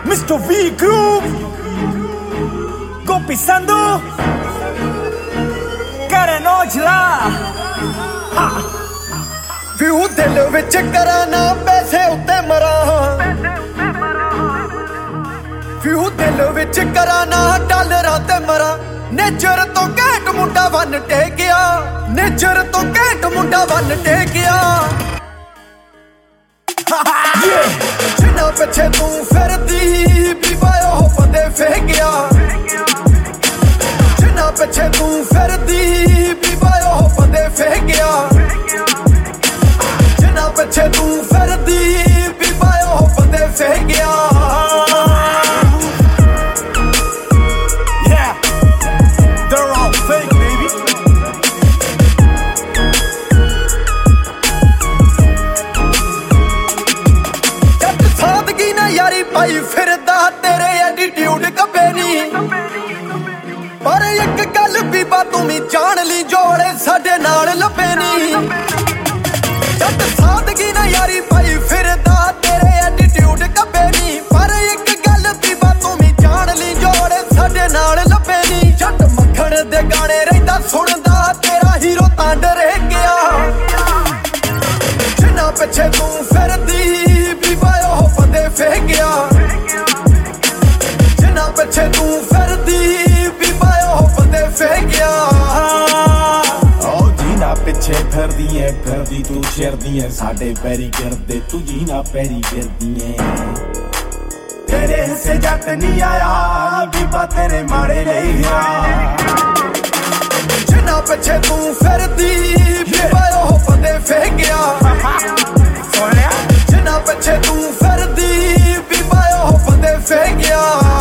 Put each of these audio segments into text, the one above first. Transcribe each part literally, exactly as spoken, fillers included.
mister V Groove, copisando Karanojla ਵਿਊ ਦਿਲ ਵਿੱਚ ਕਰਾਂ ਨਾ ਪੈਸੇ ਉੱਤੇ ਮਰਾਂ ਵਿਊ ਦਿਲ ਵਿੱਚ ਕਰਾਂ ਨਾ ਡਾਲਰਾਂ ਤੇ ਮਰਾਂ ਨੇਚਰ ਤੋਂ ਘੈਂਟ ਮੁੰਡਾ ਵਨ ਟੇਕਿਆ ਨੇਚਰ ਤੋਂ ਘੈਂਟ ਮੁੰਡਾ ਵਨ ਟੇਕਿਆ ਜਿੰਨਾ ਪਿੱਛੇ ਤੂੰ ਫਿਰਦੀ ਬੀਬਾ ਉਹ ਬੰਦੇ ਫੇਕਿਆ ਜਿੰਨਾ ਪਿੱਛੇ ਤੂੰ ਫਿਰਦੀ ਬੀਬਾ ਉਹ ਬੰਦੇ ਫੇਕਿਆ ਜਿੰਨਾ ਪਿੱਛੇ ਤੂੰ ਫਿਰਦੀ ਬੀਬਾ ਉਹ ਬੰਦੇ ਫੇਕਿਆ ਯਾਰੀ ਪਾਈ ਫਿਰਦਾ ਤੇਰੇ ਐਟੀਟਿਊਡ ਕੱਬੇ ਨੀ ਪਰ ਇੱਕ ਗੱਲ ਬੀਬਾ ਤੂੰ ਵੀ ਜਾਣ ਲਈ ਜੋੜੇ ਸਾਡੇ ਨਾਲ ਲੱਭੇ ਨੀ ਜੱਟ ਸਾਦਗੀ ਨਾ ਯਾਰੀ ਪਾਈ ਫਿਰਦਾ ਤੇਰੇ ਐਟੀਟਿਊਡ ਕੱਬੇ ਨੀ ਪਰ ਇੱਕ ਗੱਲ ਬੀਬਾ ਤੂੰ ਵੀ ਜਾਣ ਲਈ ਜੋੜੇ ਸਾਡੇ ਨਾਲ ਲੱਭੇ ਨੀ ਜੱਟ ਮੱਖਣ ਦੇ ਗਾਣੇ ਰਹਿੰਦਾ ਸੁਣਦਾ ਤੇਰਾ ਹੀਰੋ ਤਾਂ ਡਰੇ ਗਿਆ ਜਿੰਨਾ ਪਿੱਛੇ ਤੂੰ ਫਿਰਦੀ ਬੀਬਾ ਉਹ ਬੰਦੇ ਫੇਕਿਆ ਜਿੰਨਾ ਪਿੱਛੇ ਤੂੰ ਫਿਰਦੀ ਬੀਬਾ ਉਹ ਬੰਦੇ ਫੇਕਿਆ ਓ ਜਿੰਨਾ ਪਿੱਛੇ ਫਿਰਦੀ ਐ ਫਿਰਦੀ ਤੂੰ ਛਿਰਦੀ ਐ ਸਾਡੇ ਪੈਰੀ ਕਰਦੇ ਤੂੰ ਜਿੰਨਾ ਪੈਰੀ ਫਿਰਦੀ ਐ ਤੇਰੇ ਹਿੱਸੇ ਜੱਟ ਨਹੀਂ ਆਇਆ ਬੀਬਾ ਤੇਰੇ ਮਾੜੇ ਲਈ ਆ ਜਿੰਨਾ ਪਿੱਛੇ ਤੂੰ ਫਿਰਦੀ ਬੀਬਾ ਉਹ ਬੰਦੇ ਫੇਕਿਆ ਜਿੰਨਾ ਪਿੱਛੇ ਤੂੰ ਫਿਰਦੀ ਬੀਬਾ ਉਹ ਬੰਦੇ ਫੇਕਿਆ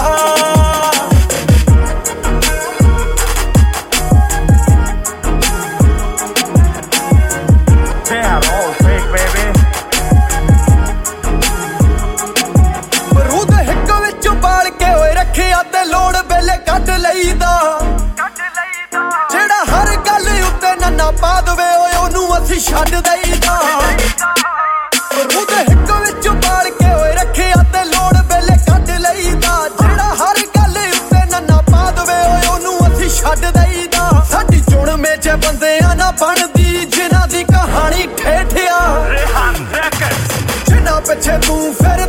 ਬਰੂਦ ਹਿੱਕ ਵਿੱਚੋਂ ਬਾਲ ਕੇ ਓਏ ਰੱਖਿਆ ਤੇ ਲੋੜ ਵੇਲੇ ਕੱਢ ਲਈਦਾ ਜਿਹੜਾ ਹਰ ਗੱਲ ਉੱਤੇ ਨੰਨਾ ਪਾ ਦਵੇ ਓਏ ਉਹਨੂੰ ਅਸੀਂ ਛੱਡ ਦਈਦਾ ਬਰੂਦ ਹਿੱਕ ਵਿੱਚੋਂ ਬਾਲ ਕੇ ਓਏ ਰੱਖਿਆ ਤੇ ਲੋੜ ਵੇਲੇ ਕੱਢ ਲਈਦਾ ਜਿਹੜਾ ਹਰ ਗੱਲ ਉੱਤੇ ਨੰਨਾ ਪਾ ਦਵੇ ਓਏ ਉਹਨੂੰ ਅਸੀਂ ਛੱਡ ਦਈਦਾ ਸਾਡੀ ਚੁਣਵੇਂ ਚ ਬੰਦਿਆਂ ਨਾ ਬਣਦੀ ਜਿਨ੍ਹਾਂ ਦੀ ਕਹਾਣੀ ਠੇਠਿਆ ਜਿੰਨਾ ਪਿੱਛੇ ਤੂੰ ਫਿਰ